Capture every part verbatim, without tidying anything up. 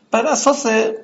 بر اساس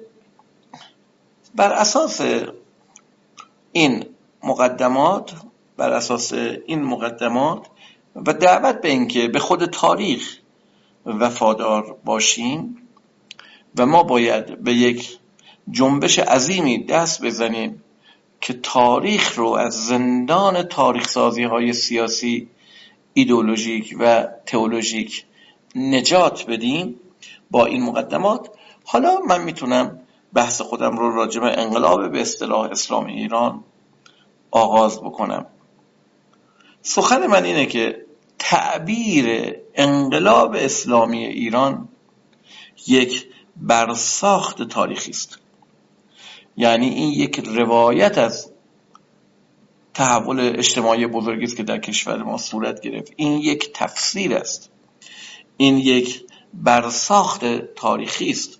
بر اساس این مقدمات بر اساس این مقدمات و دعوت به اینکه به خود تاریخ وفادار باشیم و ما باید به یک جنبش عظیمی دست بزنیم که تاریخ رو از زندان تاریخ سازی های سیاسی، ایدئولوژیک و تئولوژیک نجات بدیم. با این مقدمات حالا من میتونم بحث خودم رو راجع به انقلاب به اصطلاح اسلامی ایران آغاز بکنم. سخن من اینه که تعبیر انقلاب اسلامی ایران یک برساخت تاریخی است. یعنی این یک روایت از تحول اجتماعی بزرگی است که در کشور ما صورت گرفت. این یک تفسیر است. این یک برساخت تاریخی است.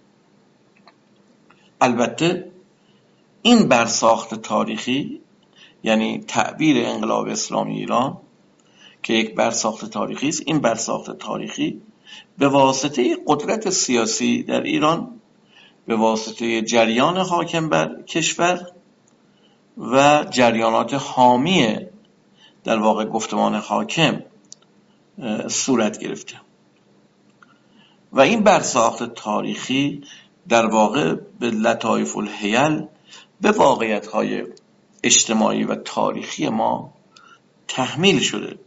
البته این برساخت تاریخی، یعنی تعبیر انقلاب اسلامی ایران که یک برساخت تاریخی است، این برساخت تاریخی به واسطه قدرت سیاسی در ایران، به واسطه جریان حاکم بر کشور و جریانات حامی در واقع گفتمان حاکم صورت گرفته. و این برساخت تاریخی در واقع به لطایف الحیل به واقعیت‌های اجتماعی و تاریخی ما تحمیل شده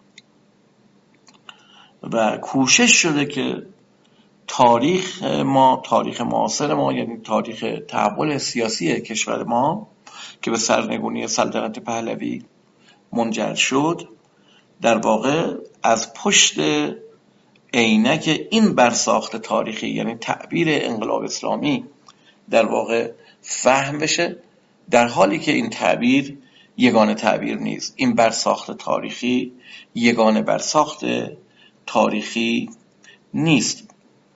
و کوشش شده که تاریخ ما، تاریخ معاصر ما، یعنی تاریخ تحول سیاسی کشور ما که به سرنگونی سلطنت پهلوی منجر شد، در واقع از پشت عینک این برساخت تاریخی، یعنی تعبیر انقلاب اسلامی، در واقع فهم بشه، در حالی که این تعبیر یگانه تعبیر نیست. این برساخت تاریخی یگانه برساخت تاریخی نیست.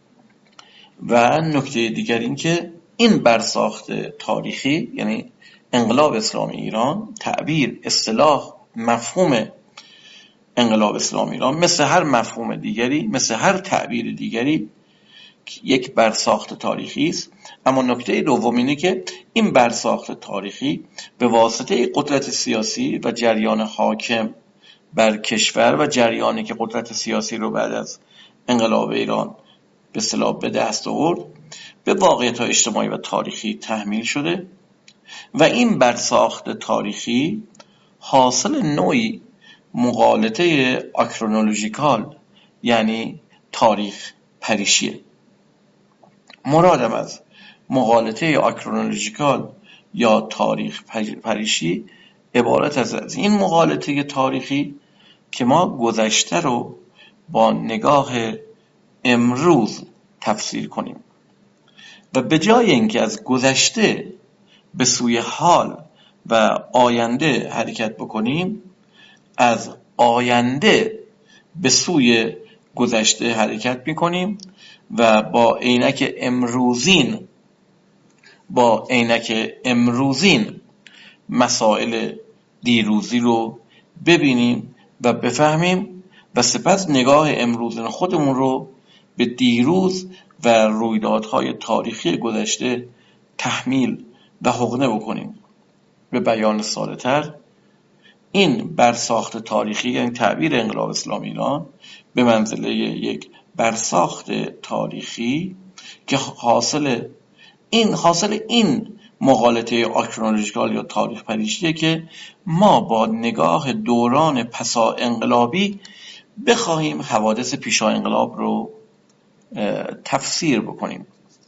و نکته دیگر این که این برساخت تاریخی، یعنی انقلاب اسلامی ایران، تعبیر، اصطلاح، مفهوم انقلاب اسلامی ایران مثل هر مفهوم دیگری، مثل هر تعبیر دیگری یک برساخت تاریخی است. اما نکته دوم اینه که این برساخت تاریخی به واسطه قدرت سیاسی و جریان حاکم بر کشور و جریانی که قدرت سیاسی رو بعد از انقلاب ایران به اصطلاح به دست آورد، به واقعیت اجتماعی و تاریخی تحمیل شده و این برساخت تاریخی حاصل نوعی مغالطه آکرونولوژیکال، یعنی تاریخ پریشیه. مرادم از مغالطه آکرونولوژیکال یا تاریخ پریشی عبارت از این مغالطه تاریخی که ما گذشته رو با نگاه امروز تفسیر کنیم و به جای اینکه از گذشته به سوی حال و آینده حرکت بکنیم، از آینده به سوی گذشته حرکت میکنیم و با عینک امروزین با عینک امروزین مسائل دیروزی رو ببینیم و بفهمیم و سپس نگاه امروزین خودمون رو به دیروز و رویدادهای تاریخی گذشته تحمیل و حقنه بکنیم. به بیان ساده‌تر، این برساخت تاریخی، یعنی تعبیر انقلاب اسلامی ایران، به منزله یک برساخت تاریخی که حاصل این حاصل این مغالطه آکرونولوژیکال یا تاریخ پریشیه که ما با نگاه دوران پسا انقلابی بخواهیم حوادث پیشا انقلاب رو تفسیر بکنیم.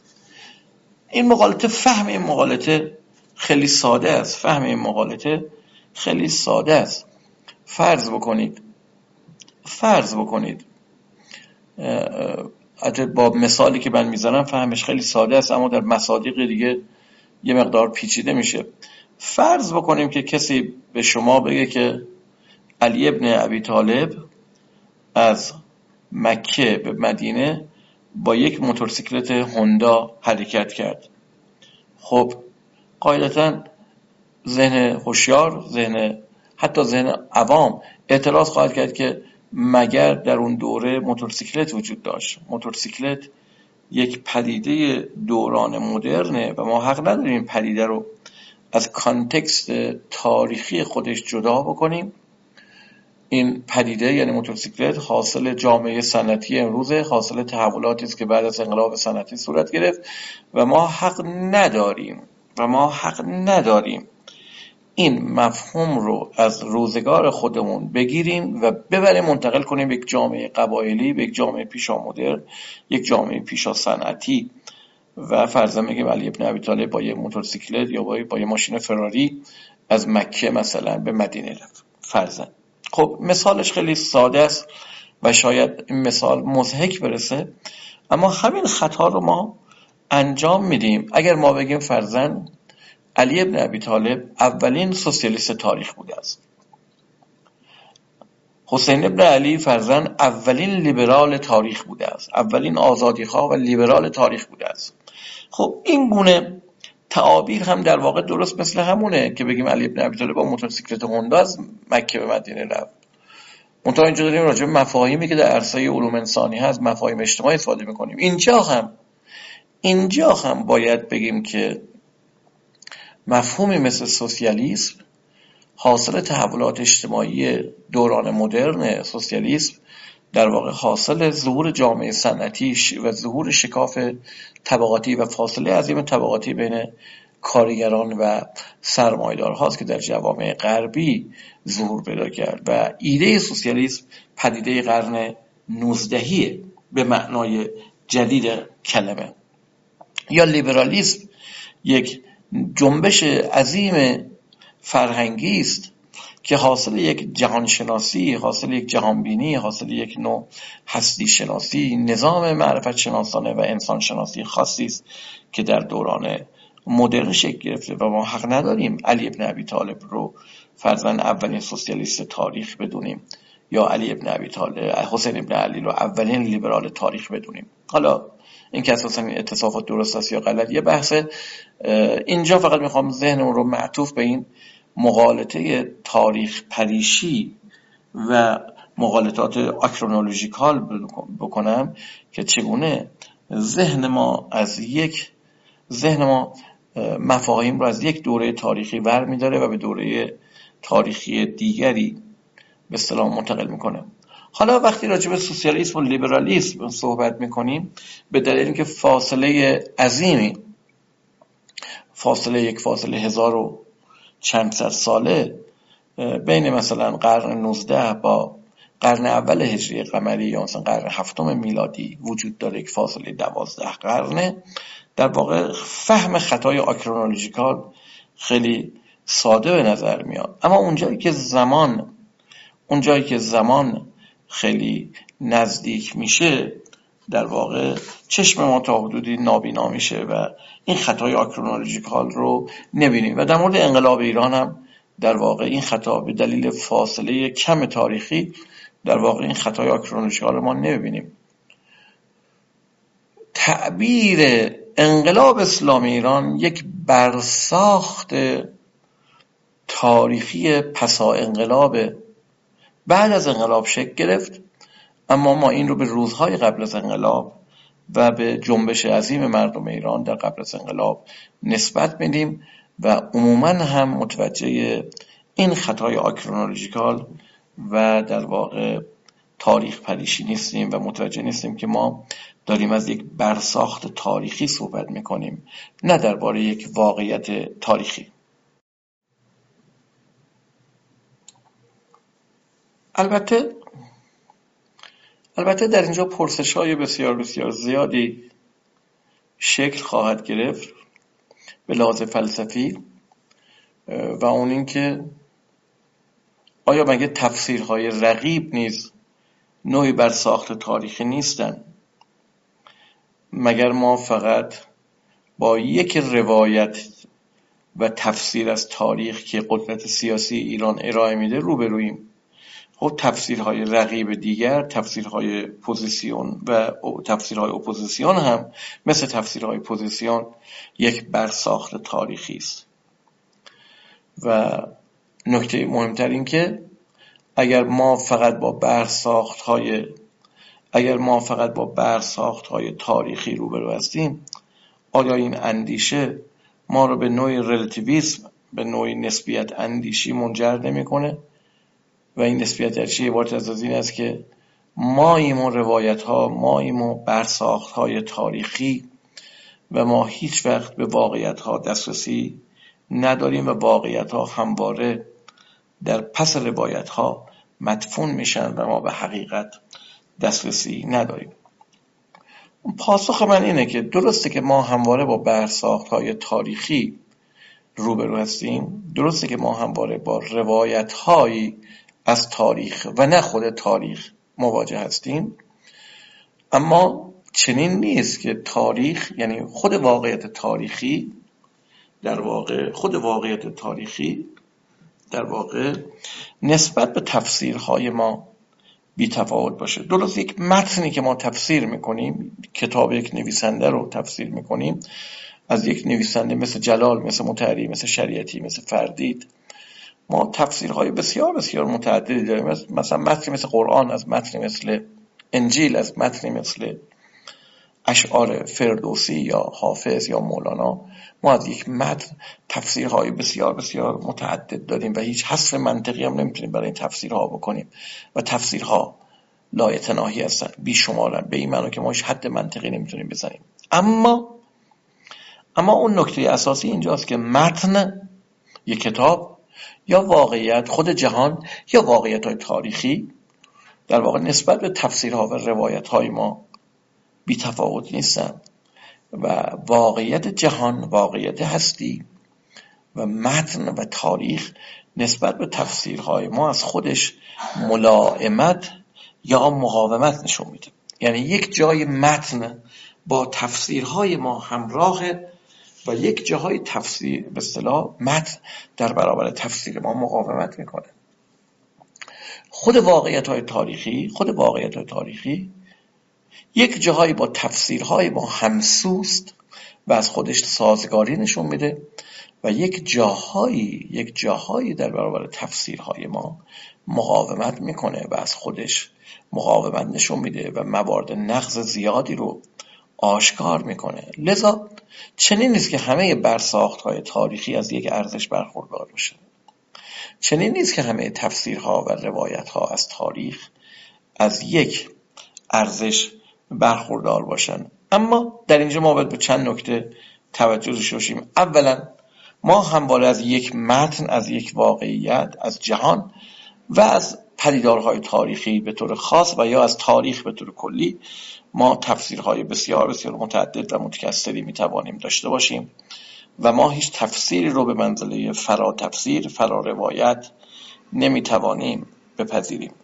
این مغالطه، فهم این مغالطه خیلی ساده است. فهم این مغالطه خیلی ساده است. فرض بکنید فرض بکنید حتی با مثالی که من میزنم فهمش خیلی ساده است، اما در مصادیق دیگه یه مقدار پیچیده میشه. فرض بکنیم که کسی به شما بگه که علی ابن ابی طالب از مکه به مدینه با یک موتورسیکلت هوندا حرکت کرد. خب قاعدتاً ذهن هوشیار، ذهن حتی ذهن عوام اعتراض خواهد کرد که مگر در اون دوره موتورسیکلت وجود داشت؟ موتورسیکلت یک پدیده دوران مدرنه و ما حق نداریم این پدیده رو از کانتکست تاریخی خودش جدا بکنیم. این پدیده یعنی موتورسیکلت حاصل جامعه صنعتی امروزه، حاصل تحولاتی است که بعد از انقلاب صنعتی صورت گرفت و ما حق نداریم و ما حق نداریم این مفهوم رو از روزگار خودمون بگیریم و ببریم منتقل کنیم به یک جامعه قبایلی، به یک جامعه پیشا مدرن، یک جامعه پیشا صنعتی و فرضاً میگیم علی ابن ابی طالب با یه موتورسیکلت یا با با یه ماشین فراری از مکه مثلا به مدینه رفت فرضاً. خب مثالش خیلی ساده است و شاید این مثال مضحک برسه، اما همین خطا رو ما انجام میدیم اگر ما بگیم فرضاً علی ابن ابی طالب اولین سوسیالیست تاریخ بوده است، حسین ابن علی فرضاً اولین لیبرال تاریخ بوده است، اولین آزادیخواه و لیبرال تاریخ بوده است. خب این گونه تعابیر هم در واقع درست مثل همونه که بگیم علی ابن ابی طالب با موتورسیکلت هوندا از مکه به مدینه رفت. منتها اینجا داریم راجع به مفاهیمی که در عرصه علوم انسانی هست، مفاهیم اجتماعی استفاده می‌کنیم. اینجا هم اینجا هم باید بگیم که مفهومی مثل سوسیالیسم حاصل تحولات اجتماعی دوران مدرن. سوسیالیسم در واقع حاصل ظهور جامعه صنعتی و ظهور شکاف طبقاتی و فاصله عظیم طبقاتی بین کارگران و سرمایه‌دار هاست که در جوامع غربی ظهور پیدا کرد و ایده سوسیالیسم پدیده قرن نوزدهیه به معنای جدید کلمه. یا لیبرالیسم یک جنبش عظیم فرهنگی است که حاصل یک جهانشناسی، حاصل یک جهانبینی، حاصل یک نوع هستی شناسی، نظام معرفت شناسانه و انسان شناسی خاصی است که در دوران مدرن شکل گرفته و ما حق نداریم علی ابن ابی طالب رو فرضاً اولین سوسیالیست تاریخ بدونیم یا علی ابن ابی طالب حسین ابن علی رو اولین لیبرال تاریخ بدونیم. حالا این که اساساً این اتصافات درست است یا غلط یه بحثه. اینجا فقط میخوام ذهنمون رو معطوف به این مغالطه تاریخ پریشی و مغالطات آکرونولوژیکال بکنم که چگونه ذهن ما از یک ذهن ما مفاهیم رو از یک دوره تاریخی ور می‌داره و به دوره تاریخی دیگری به اصطلاح منتقل میکنه. حالا وقتی راجع به سوسیالیسم و لیبرالیسم صحبت میکنیم به دلیل اینکه فاصله عظیمی فاصله یک فاصله هزار و چند صد ساله بین مثلا قرن نوزده با قرن اول هجری قمری یا مثلا قرن هفتم میلادی وجود داره، یک فاصله دوازده قرنه، در واقع فهم خطای آکرونولوژیکال خیلی ساده به نظر میاد. اما اونجایی که زمان اونجایی که زمان خیلی نزدیک میشه در واقع چشم ما تا حدودی نابینا میشه و این خطای آکرونولوژیکال رو نبینیم. و در مورد انقلاب ایران هم در واقع این خطا به دلیل فاصله کم تاریخی در واقع این خطای آکرونولوژیکال رو ما نبینیم. تعبیر انقلاب اسلامی ایران یک برساخت تاریخی پسا انقلاب بعد از انقلاب شکل گرفت، اما ما این رو به روزهای قبل از انقلاب و به جنبش عظیم مردم ایران در قبل از انقلاب نسبت میدیم و عموماً هم متوجه این خطای آکرونولوژیکال و در واقع تاریخ پریشی نیستیم و متوجه نیستیم که ما داریم از یک برساخت تاریخی صحبت میکنیم، نه درباره یک واقعیت تاریخی. البته البته در اینجا پرسش‌های بسیار بسیار زیادی شکل خواهد گرفت به لحاظ فلسفی و اون این که آیا مگه تفسیرهای رقیب نیز نوعی برساخت تاریخی نیستن؟ مگر ما فقط با یک روایت و تفسیر از تاریخ که قدرت سیاسی ایران ارائه میده روبرویم؟ خب تفسیرهای رقیب دیگر، تفسیرهای پوزیسیون و تفسیرهای اپوزیسیون هم مثل تفسیرهای پوزیسیون یک برساخت تاریخی است. و نکته مهمتر این که اگر ما فقط با برساختهای اگر ما فقط با برساخت‌های تاریخی روبرو هستیم، آیا این اندیشه ما رو به نوعی رلاتیویسم، به نوعی نسبیت اندیشی منجر نمی‌کنه؟ و این نسبیت اندیشی عبارت از این است که ماییم و روایت‌ها، ماییم و برساخت‌های تاریخی و ما هیچ وقت به واقعیت‌ها دسترسی نداریم و واقعیت‌ها همواره در پس روایت‌ها مدفون میشن و ما به حقیقت دسترسی نداریم. پاسخ من اینه که درسته که ما همواره با برساخت‌های تاریخی روبرو هستیم، درسته که ما همواره با روایت‌هایی از تاریخ و نه خود تاریخ مواجه هستیم، اما چنین نیست که تاریخ، یعنی خود واقعیت تاریخی، در واقع خود واقعیت تاریخی در واقع نسبت به تفسیرهای ما بی تفاوت باشه. درست یک متنی که ما تفسیر میکنیم، کتاب یک نویسنده رو تفسیر میکنیم، از یک نویسنده مثل جلال، مثل مطهری، مثل شریعتی، مثل فردید، ما تفسیرهای بسیار بسیار متعددی داریم. مثلا متنی مثل قرآن از متنی مثل انجیل، از متنی مثل اشعار فردوسی یا حافظ یا مولانا، ما از یک متن تفسیرهای بسیار بسیار متعدد داریم و هیچ حصر منطقی هم نمیتونیم برای این تفسیرها بکنیم و تفسیرها لایتناهی هستن، بیشمارن، به این معنی که ما هیچ حد منطقی نمیتونیم بزنیم. اما اما اون نکته اساسی اینجاست که متن یک کتاب یا واقعیت، خود جهان یا واقعیت‌های تاریخی، در واقع نسبت به تفسیرها و روایت‌های ما بی تفاوت نیستن و واقعیت جهان، واقعیت هستی و متن و تاریخ نسبت به تفسیرهای ما از خودش ملائمت یا مقاومت نشون میده. یعنی یک جای متن با تفسیرهای ما همراهه و یک جاهای تفسیر به اصطلاح متن در برابر تفسیر ما مقاومت میکنه. خود واقعیت‌های تاریخی خود واقعیت‌های تاریخی یک جاهایی با تفسیرهای ما همسوست و از خودش سازگاری نشون میده و یک جاهایی یک جاهایی در برابر تفسیرهای ما مقاومت میکنه و از خودش مقاومت نشون میده و موارد نقض زیادی رو آشکار میکنه. لذا چنین نیست که همه برساخت‌های تاریخی از یک ارزش برخوردار باشه. چنین نیست که همه تفسیرها و روایت‌ها از تاریخ از یک ارزش برخوردار باشن. اما در اینجا ما باید به چند نکته توجه داشته باشیم. اولا ما همواره از یک متن، از یک واقعیت، از جهان و از پدیدارهای تاریخی به طور خاص و یا از تاریخ به طور کلی ما تفسیرهای بسیار بسیار متعدد و متکثری میتوانیم داشته باشیم و ما هیچ تفسیری رو به منزله فرا تفسیر، فرا روایت نمیتوانیم بپذیریم.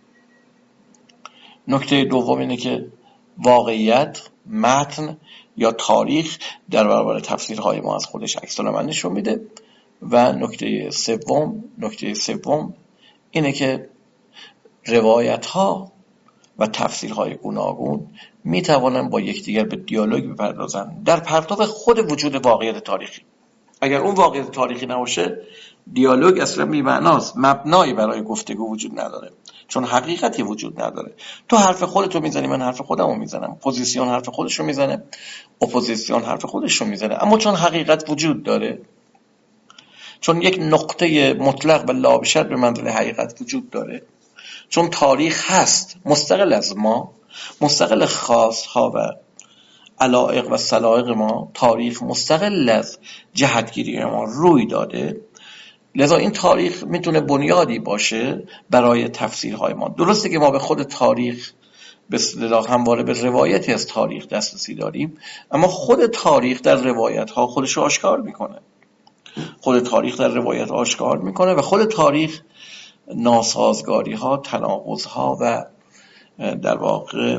نکته دوم اینه که واقعیت، متن یا تاریخ در برابر تفسیرهای ما از خودش عکس‌العمل نشون میده. و نکته سوم نکته سوم اینه که روایت‌ها و تفسیرهای گوناگون میتوانن با یکدیگر به دیالوگ بپردازن در پرتو خود وجود واقعیت تاریخی. اگر اون واقعیت تاریخی نباشه، دیالوگ اصلا بی‌معناست، مبنایی برای گفتگو وجود نداره، چون حقیقتی وجود نداره. تو حرف خودتو میزنی، من حرف خودمو میزنم، پوزیسیون حرف خودشو میزنه، اپوزیسیون حرف خودشو میزنه، اما چون حقیقت وجود داره، چون یک نقطه مطلق و لابشر به منزله حقیقت وجود داره، چون تاریخ هست مستقل از ما، مستقل خواستها و علایق و سلایق ما، تاریخ مستقل از جهتگیری ما روی داده، لذا این تاریخ میتونه بنیادی باشه برای تفسیرهای ما. درسته که ما به خود تاریخ به اصطلاح همواره به روایتی از تاریخ دسترسی داریم، اما خود تاریخ در روایت ها خودش رو آشکار میکنه. خود تاریخ در روایت آشکار میکنه و خود تاریخ ناسازگاری ها، تناقض ها و در واقع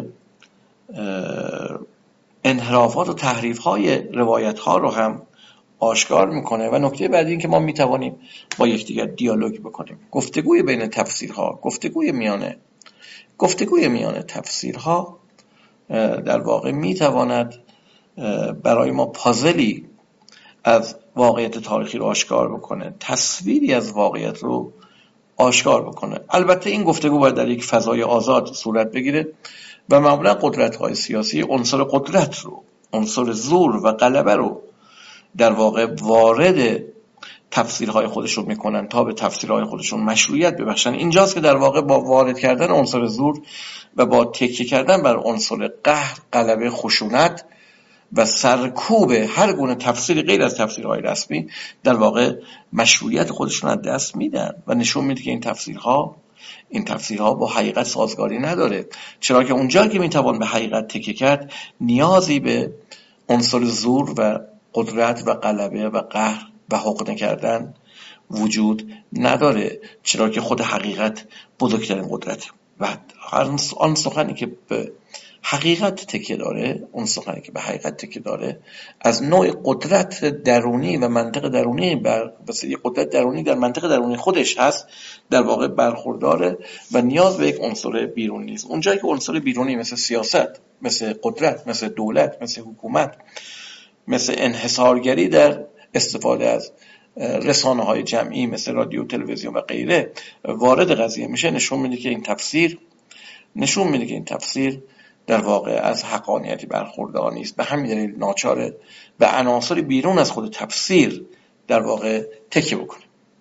انحرافات و تحریف های روایت ها رو هم آشکار میکنه. و نکته بعدی این که ما میتوانیم با یکدیگر دیالوگ بکنیم. گفتگوی بین تفسیرها، گفتگوی میانه گفتگوی میانه تفسیرها در واقع میتواند برای ما پازلی از واقعیت تاریخی رو آشکار بکنه، تصویری از واقعیت رو آشکار بکنه. البته این گفتگو باید در یک فضای آزاد صورت بگیره و معمولا قدرت‌های سیاسی عنصر قدرت رو، عنصر زور و غلبه رو در واقع وارد تفسیرهای خودشون میکنن تا به تفسیرهای خودشون مشروعیت ببخشن. اینجاست که در واقع با وارد کردن عنصر زور و با تکیه کردن بر عنصر قهر، غلبه، خشونت و سرکوب هر گونه تفسیر غیر از تفسیرهای رسمی در واقع مشروعیت خودشون از دست میدن و نشون میده که این تفسیرها این تفسیرها با حقیقت سازگاری نداره، چرا که اونجا که میتوان به حقیقت تکیه کرد نیازی به عنصر زور و قدرت و غلبه و قهر و حقنه کردن وجود نداره، چرا که خود حقیقت بزرگترین قدرته و آن سخنی که به حقیقت تکیه داره، اون سخنی که به حقیقت تکیه داره از نوع قدرت درونی و منطق درونی بر وسیله قدرت درونی در منطق درونی خودش هست در واقع برخورداره و نیاز به یک عنصر بیرونی نیست. اونجایی که عنصر بیرونی مثل سیاست، مثل قدرت، مثل دولت، مثل حکومت، مثل انحصارگری در استفاده از رسانه های جمعی مثل رادیو، تلویزیون و غیره وارد قضیه میشه، نشون میده که این تفسیر نشون میده که این تفسیر در واقع از حقانیتی برخوردار نیست. به همین دلیل ناچاره به عناصر بیرون از خود تفسیر در واقع تکیه بکنه.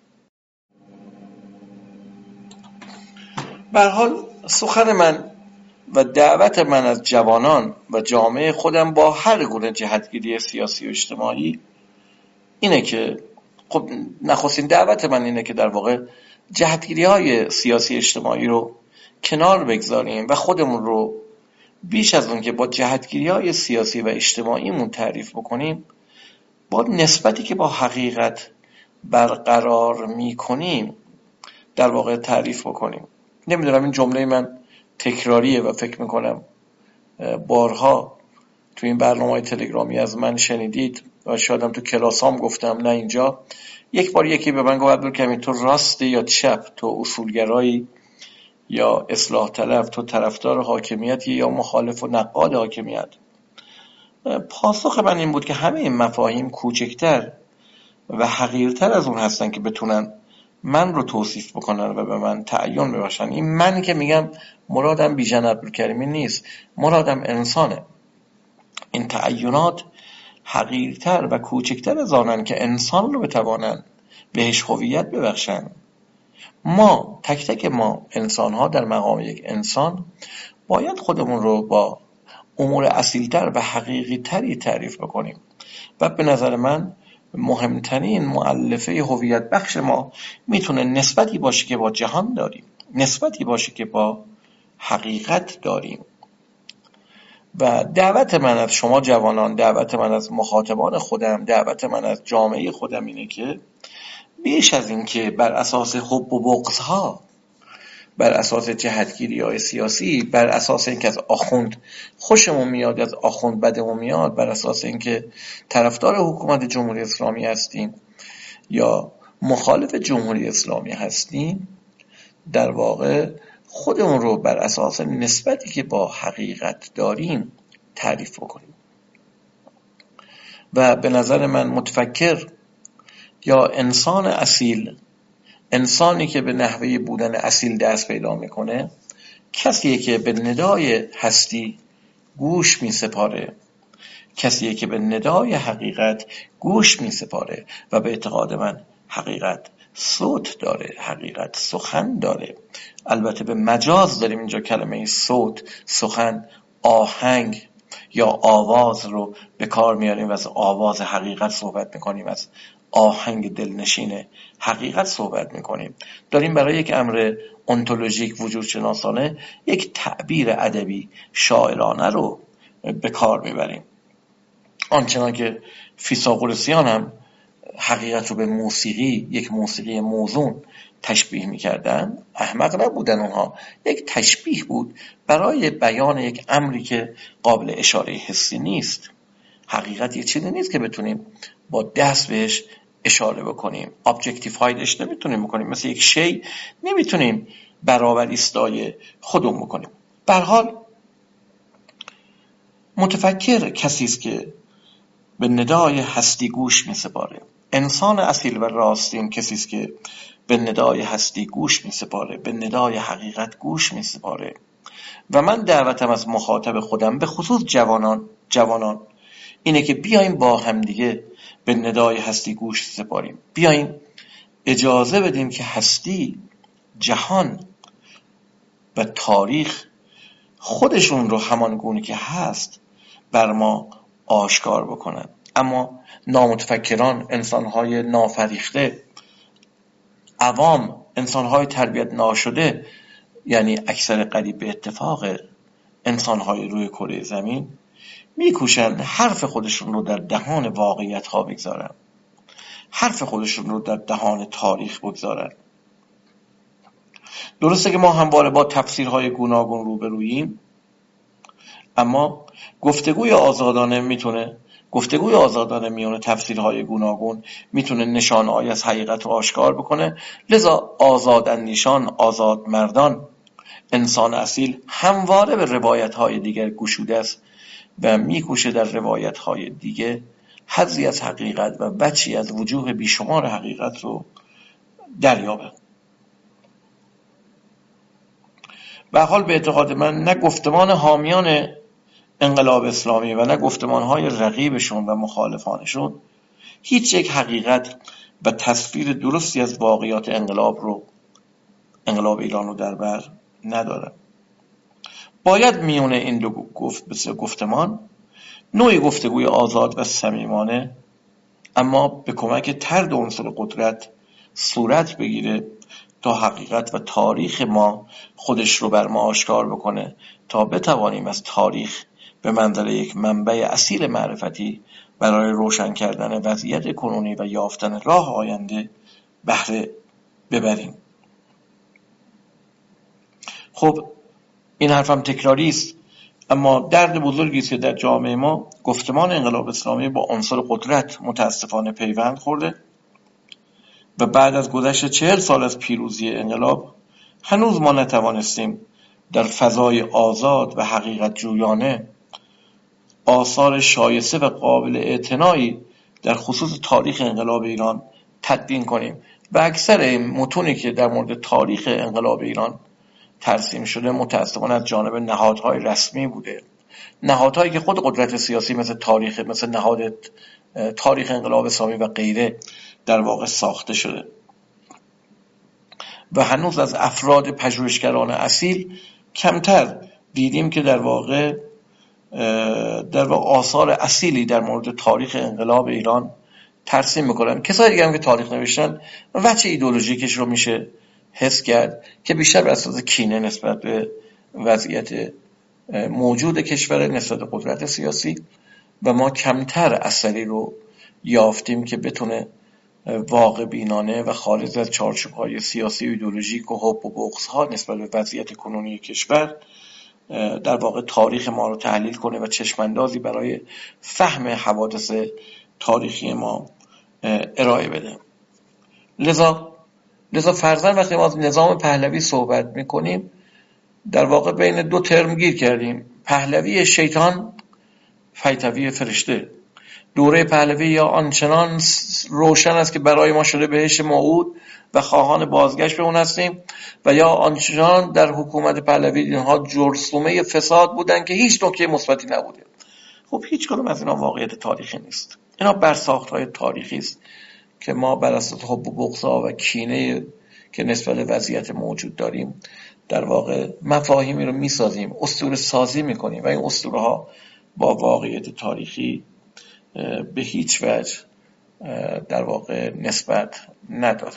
به هر حال سخن من و دعوت من از جوانان و جامعه خودم با هر گونه جهتگیری سیاسی و اجتماعی اینه که خب نخستین دعوت من اینه که در واقع جهتگیری های سیاسی اجتماعی رو کنار بگذاریم و خودمون رو بیش از اون که با جهتگیری های سیاسی و اجتماعیمون تعریف بکنیم، با نسبتی که با حقیقت برقرار میکنیم در واقع تعریف بکنیم. نمیدونم این جمله من تکراریه و فکر میکنم بارها تو این برنامه‌های تلگرامی از من شنیدید و شاید هم تو کلاسام گفتم، نه اینجا. یک بار یکی به من گفت عبدالکریم تو راستی یا چپ، تو اصولگرایی یا اصلاح طلب، تو طرفدار حاکمیت یا مخالف و نقاد حاکمیت؟ پاسخ من این بود که همه این مفاهیم کوچکتر و حقیرتر از اون هستن که بتونن من رو توصیف بکنن و به من تعین ببخشن. این من که میگم مرادم بیژن عبدالکریمی نیست، مرادم انسانه. این تعینات حقیرتر و کوچکتر از آنن که انسان رو بتوانن بهش هویت ببخشن. ما تک تک ما انسان ها در مقام یک انسان باید خودمون رو با امور اصیلتر و حقیقی تری تعریف بکنیم و به نظر من مهمترین مؤلفه هویت بخش ما میتونه نسبتی باشه که با جهان داریم، نسبتی باشه که با حقیقت داریم. و دعوت من از شما جوانان، دعوت من از مخاطبان خودم، دعوت من از جامعه خودم اینه که بیش از این که بر اساس حب و بغض‌ها، بر اساس جهتگیری‌های سیاسی، بر اساس اینکه از آخوند خوشمون میاد، از آخوند بدمون میاد، بر اساس اینکه طرفدار حکومت جمهوری اسلامی هستیم یا مخالف جمهوری اسلامی هستیم، در واقع خودمون رو بر اساس نسبتی که با حقیقت داریم تعریف بکنیم. و به نظر من متفکر یا انسان اصیل، انسانی که به نحوه بودن اصیل دست پیدا میکنه، کسیه که به ندای هستی گوش میسپاره، کسیه که به ندای حقیقت گوش میسپاره و به اعتقاد من حقیقت صوت داره، حقیقت سخن داره. البته به مجاز داریم اینجا کلمه صوت، سخن، آهنگ یا آواز رو به کار میاریم و از آواز حقیقت صحبت میکنیم، از آهنگ دلنشین حقیقت صحبت میکنیم. داریم برای یک امر انتولوژیک وجود شناسانه یک تعبیر ادبی شاعرانه رو به کار میبریم. آنچنان که فیثاغورسیان هم حقیقت رو به موسیقی، یک موسیقی موزون تشبیه میکردن، احمق نبودن اونها، یک تشبیه بود برای بیان یک امری که قابل اشاره حسی نیست. حقیقت یه چیزی نیست که بتونیم با دست بهش اشاره بکنیم، ابجکتیفایدش نمیتونیم بکنیم، مثل یک شی نمیتونیم برابر استای خودمون بکنیم. به هر حال متفکر کسی است که به ندای هستی گوش میسپاره. انسان اصیل و راستین کسی است که به ندای هستی گوش میسپاره، به ندای حقیقت گوش میسپاره. و من دعوتم از مخاطب خودم به خصوص جوانان جوانان اینه که بیایم با همدیگه به ندای هستی گوش سپاریم. بیایم اجازه بدیم که هستی، جهان و تاریخ خودشون رو همان گونه که هست بر ما آشکار بکنن. اما نامتفکران، انسانهای نافریخته، عوام، انسانهای تربیت ناشده، یعنی اکثر قریب به اتفاق انسانهای روی کره زمین، میکوشن حرف خودشون رو در دهان واقعیت ها بگذارن، حرف خودشون رو در دهان تاریخ بگذارن. درسته که ما همواره با تفسیرهای گوناگون روبروییم، اما گفتگوی آزادانه میتونه گفتگوی آزادانه میونه تفسیرهای گوناگون میتونه نشانه‌ای از حقیقت رو آشکار بکنه. لذا آزاداندیشان، آزاد مردان، انسان اصیل همواره به روایت‌های دیگر گشوده است و میکوشه در روایت‌های دیگه حظی از حقیقت و بچی از وجوه بیشمار حقیقت رو دریابه. به حال به اعتقاد من نه گفتمان حامیان انقلاب اسلامی و نه گفتمان‌های رقیبشون و مخالفانشون هیچ یک حقیقت و تصویر درستی از واقعیات انقلاب رو انقلاب ایران رو در بر ندارن. باید میونه این دو گفت بسیار گفتمان نوعی گفتگوی آزاد و صمیمانه اما به کمک طرد عنصر قدرت صورت بگیره تا حقیقت و تاریخ ما خودش رو بر ما آشکار بکنه، تا بتوانیم از تاریخ به منزله یک منبع اصیل معرفتی برای روشن کردن وضعیت کنونی و یافتن راه آینده بهره ببریم. خب این حرفم تکراری است، اما درد بزرگی است که در جامعه ما گفتمان انقلاب اسلامی با عنصر قدرت متاسفانه پیوند خورده و بعد از گذشت چهل سال از پیروزی انقلاب هنوز ما نتوانستیم در فضای آزاد و حقیقت جویانه آثار شایسته و قابل اعتنایی در خصوص تاریخ انقلاب ایران تدوین کنیم و اکثر این متونی که در مورد تاریخ انقلاب ایران ترسیم شده متاسفانه از جانب نهادهای رسمی بوده، نهادهایی که خود قدرت سیاسی مثل تاریخ مثل نهاد تاریخ انقلاب اسلامی و غیره در واقع ساخته شده و هنوز از افراد پژوهشگران اصیل کمتر دیدیم که در واقع در واقع آثار اصیلی در مورد تاریخ انقلاب ایران ترسیم میکنن. کسایی دیگه هم که تاریخ نوشتن وجه ایدئولوژیکش رو میشه حس کرد که بیشتر بر اساس کینه نسبت به وضعیت موجود کشور، نسبت به قدرت سیاسی، و ما کمتر اثری رو یافتیم که بتونه واقع بینانه و خارج از چارچوب‌های سیاسی و ایدئولوژیک و حب و بغض‌ها نسبت به وضعیت کنونی کشور در واقع تاریخ ما رو تحلیل کنه و چشماندازی برای فهم حوادث تاریخی ما ارائه بده. لذا لذا فرضاً وقتی ما از نظام پهلوی صحبت میکنیم در واقع بین دو ترم گیر کردیم: پهلوی شیطان، فیتوی فرشته. دوره پهلوی یا آنچنان روشن است که برای ما شده بهشت موعود و خواهان بازگشت به اون هستیم، و یا آنچنان در حکومت پهلوی اینها جرثومه فساد بودن که هیچ نکته مثبتی نبوده. خب هیچ کدوم از اینا واقعیت تاریخی نیست. اینا برساخت‌های تاریخی است که ما بر اساس حب و بغض‌ها و کینه که نسبت به وضعیت موجود داریم در واقع مفاهیمی رو میسازیم، اسطوره سازی میکنیم و این اسطوره ها با واقعیت تاریخی به هیچ وجه در واقع نسبت نداره.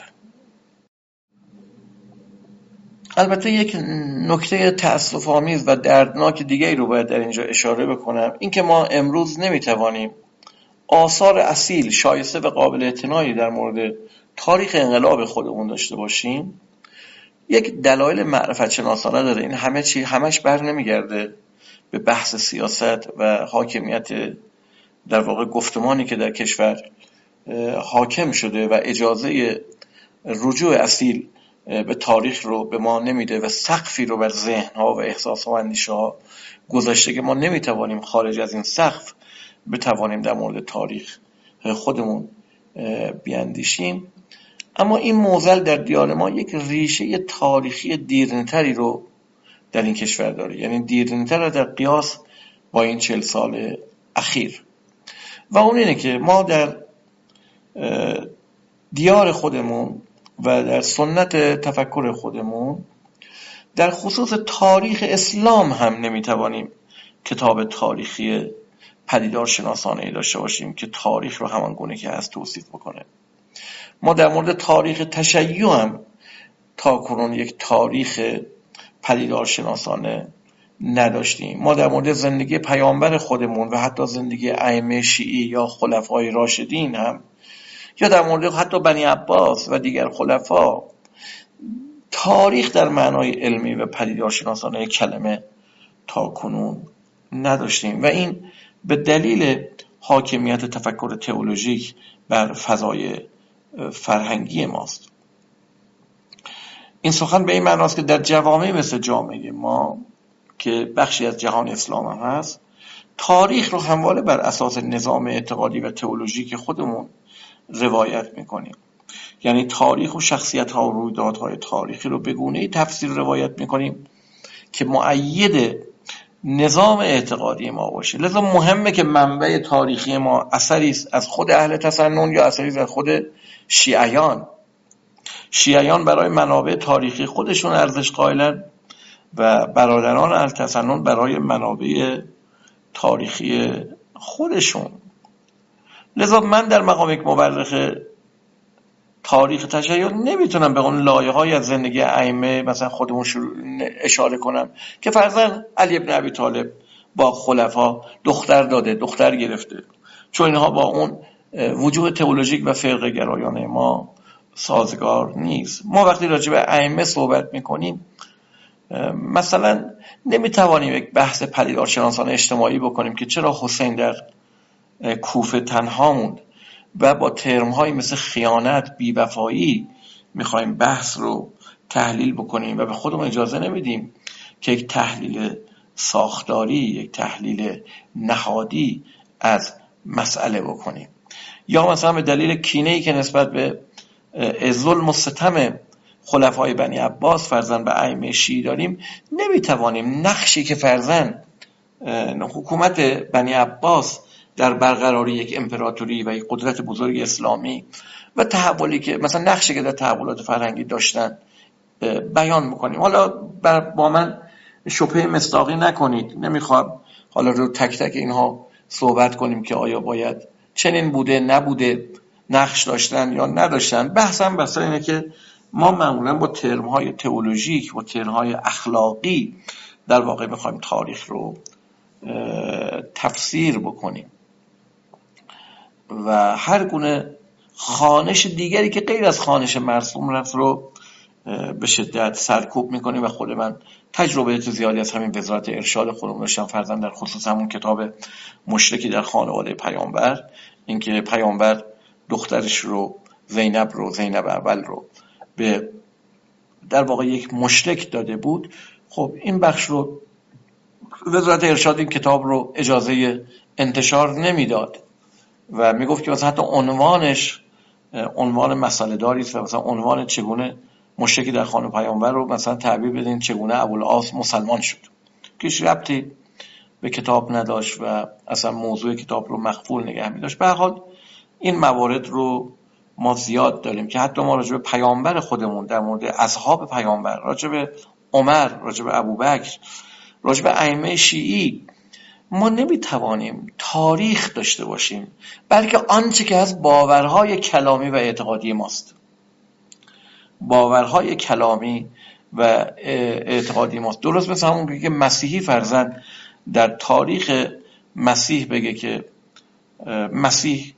البته یک نکته تأسف آمیز و دردناک دیگری رو باید در اینجا اشاره بکنم، این که ما امروز نمیتوانیم آثار اصیل شایسته و قابل اعتنایی در مورد تاریخ انقلاب خودمون داشته باشیم یک دلایل معرفت شناسانه داره. این همه چی همش بر نمیگرده به بحث سیاست و حاکمیت در واقع گفتمانی که در کشور حاکم شده و اجازه رجوع اصیل به تاریخ رو به ما نمیده و سقفی رو بر ذهن‌ها و احساس‌ها و اندیشه‌ها گذاشته که ما نمیتوانیم خارج از این سقف بتوانیم در مورد تاریخ خودمون بیاندیشیم. اما این معضل در دیار ما یک ریشه تاریخی دیرینه‌تری رو در این کشور داره، یعنی دیرینه‌تر در قیاس با این چهل سال اخیر. و اون اینه که ما در دیار خودمون و در سنت تفکر خودمون در خصوص تاریخ اسلام هم نمیتوانیم کتاب تاریخی پدیدار شناسانه‌ای داشته باشیم که تاریخ رو همان گونه که هست توصیف بکنه. ما در مورد تاریخ تشیع هم تا کنون یک تاریخ پدیدار شناسانه نداشتیم. ما در مورد زندگی پیامبر خودمون و حتی زندگی ائمه شیعی یا خلفای راشدین هم، یا در مورد حتی بنی عباس و دیگر خلفا، تاریخ در معنای علمی و پدیدار شناسانه کلمه تا کنون نداشتیم و این به دلیل حاکمیت تفکر تئولوژیک بر فضای فرهنگی ماست. این سخن به این معناست که در جوامع مثل جامعه ما که بخشی از جهان اسلام هم هست، تاریخ رو همواره بر اساس نظام اعتقادی و تئولوژیک خودمون روایت میکنیم. یعنی تاریخ و شخصیت ها و رویدادهای تاریخی رو به گونه‌ای تفسیر روایت میکنیم که مؤید نظام اعتقادی ما باشه. لذا مهمه که منبع تاریخی ما اثری است از خود اهل تسنن یا اثری است از خود شیعیان. شیعیان برای منابع تاریخی خودشون ارزش قائلن و برادران اهل تسنن برای منابع تاریخی خودشون. لذا من در مقام یک مورخ تاریخ تشیع نمیتونم به اون لایه‌های از زندگی ائمه مثلا خودمون اشاره کنم که فرضاً علی بن ابی طالب با خلفا دختر داده، دختر گرفته، چون اینها با اون وجوه تئولوژیک و فرقه گرایانه ما سازگار نیست. ما وقتی راجع به ائمه صحبت میکنیم مثلا نمیتوانیم یک بحث پدیدارشناسانه اجتماعی بکنیم که چرا حسین در کوفه تنها موند و با ترم‌هایی مثل خیانت، بی‌وفایی میخوایم بحث رو تحلیل بکنیم و به خودمون اجازه نمیدیم که یک تحلیل ساختاری، یک تحلیل نهادی از مسئله بکنیم. یا مثلا به دلیل کینه‌ای که نسبت به ظلم و ستم خلفای بنی عباس فرزند به ائمه شیعی داریم، نمیتوانیم نقشی که فرزند حکومت بنی عباس در برقراری یک امپراتوری و یک قدرت بزرگ اسلامی و تحولی که مثلا نقشی که در تحولات فرهنگی داشتن بیان میکنیم. حالا با من شبهه مصداقی نکنید، نمیخوام حالا رو تک تک اینها صحبت کنیم که آیا باید چنین بوده نبوده، نقش داشتن یا نداشتن. بحثم بسیار اینه که ما معمولا با ترم‌های تئولوژیک و ترم‌های اخلاقی در واقع میخوایم تاریخ رو تفسیر بکنیم و هر گونه خوانش دیگری که غیر از خوانش مرسوم رفت رو به شدت سرکوب میکنیم و خود من تجربه زیادی از همین وزارت ارشاد خودم داشتم، فرزند در خصوص همون کتاب مشرکی در خانواده پیامبر، اینکه پیامبر دخترش رو زینب رو زینب اول رو به در واقع یک مشرک داده بود. خب این بخش رو وزارت ارشاد این کتاب رو اجازه انتشار نمیداد و میگفت که مثلا حتی عنوانش عنوان مسئله داری است و مثلا عنوان چگونه مشرکی در خانه پیامبر رو مثلا تعبیر بدین چگونه ابوالعاص مسلمان شد، که هیچ ربطی به کتاب نداشت و اصلا موضوع کتاب رو مخفول نگه می‌داشت. به هر حال این موارد رو ما زیاد داریم که حتی ما راجع به پیامبر خودمون، در مورد اصحاب پیامبر، راجع به عمر، راجع به ابوبکر، راجع به ائمه شیعی ما نمیتوانیم تاریخ داشته باشیم، بلکه آنچه که از باورهای کلامی و اعتقادی ماست. باورهای کلامی و اعتقادی ماست. درست مثل همون که مسیحی فرزند در تاریخ مسیح بگه که مسیح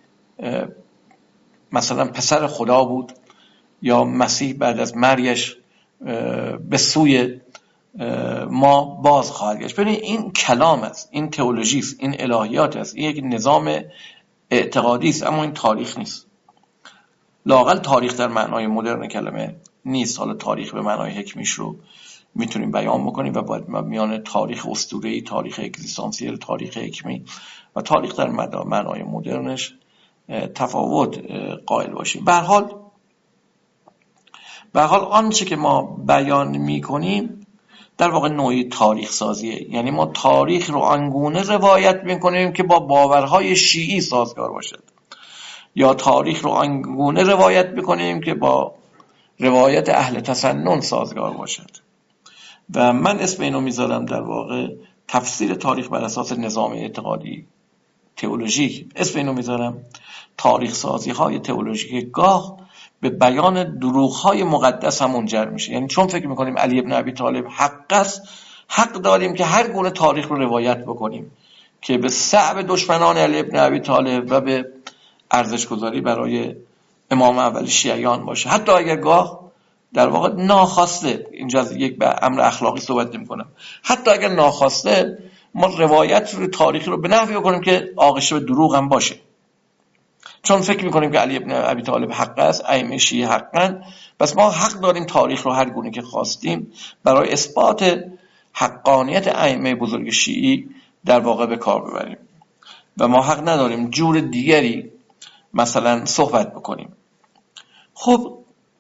مثلا پسر خدا بود یا مسیح بعد از مرگش به سوی ما باز خواهد گشت. ببینید این کلام است، این تئولوژی است، این الهیات است، این یک نظام اعتقادی است، اما این تاریخ نیست. لااقل تاریخ در معنای مدرن کلمه نیست. حالا تاریخ به معنای حکمیش رو میتونیم بیان بکنیم و باید میان تاریخ اسطوره‌ای، تاریخ اگزیستانسیل، تاریخ حکمی و تاریخ در معنای مدرنش تفاوت قائل باشیم. به هر حال به هر حال آنچه که ما بیان میکنیم در واقع نوعی تاریخ سازیه. یعنی ما تاریخ رو آنگونه روایت میکنیم که با باورهای شیعی سازگار باشد، یا تاریخ رو آنگونه روایت میکنیم که با روایت اهل تسنن سازگار باشد. و من اسم اینو میذارم در واقع تفسیر تاریخ بر اساس نظام اعتقادی تئولوژیک. اسم اینو میذارم تاریخ سازی های تئولوژیک گاه به بیان دروغ های مقدس هم منجر میشه. یعنی چون فکر میکنیم علی ابن ابی طالب حق است، حق داریم که هر گونه تاریخ رو روایت بکنیم که به صعب دشمنان علی ابن ابی طالب و به ارزش گذاری برای امام اول شیعیان باشه، حتی اگر گاه در واقع ناخواسته. اینجا از یک به امر اخلاقی صحبت نمی‌کنم، حتی اگر ناخواسته ما روایت رو تاریخی رو به نحوی بکنیم که آغشته به دروغ هم باشه، چون فکر می‌کنیم که علی ابن ابی طالب حق است، ائمه شیعه حقن، پس ما حق داریم تاریخ رو هر گونه که خواستیم برای اثبات حقانیت ائمه بزرگ شیعی در واقع به کار ببریم و ما حق نداریم جور دیگری مثلا صحبت بکنیم. خب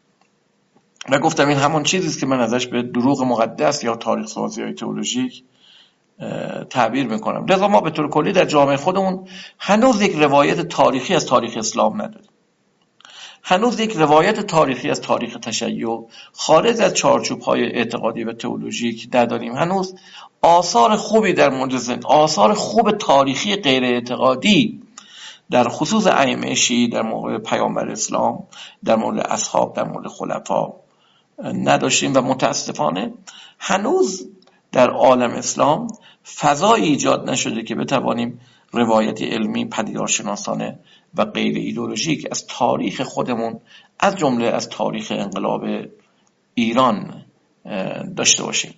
و گفتم این همون چیزی است که من ازش به دروغ مقدس یا تاریخ سازی های تئولوژیک تعبیر میکنم. لذا ما به طور کلی در جامعه خودمون هنوز یک روایت تاریخی از تاریخ اسلام نداریم، هنوز یک روایت تاریخی از تاریخ تشیع خارج از چارچوب های اعتقادی و تئولوژیک نداریم. هنوز آثار خوبی در مورد زند، آثار خوب تاریخی غیر اعتقادی در خصوص ائمه شیعی، در مورد پیامبر اسلام، در مورد اصحاب، در مورد خلفا نداشتیم و متاسفانه هنوز در عالم اسلام فضایی ایجاد نشده که بتوانیم روایت علمی پدیدارشناسانه و غیر ایدئولوژیک از تاریخ خودمون، از جمله از تاریخ انقلاب ایران داشته باشیم.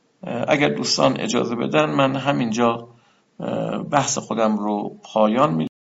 اگر دوستان اجازه بدن من همینجا بحث خودم رو پایان میدم.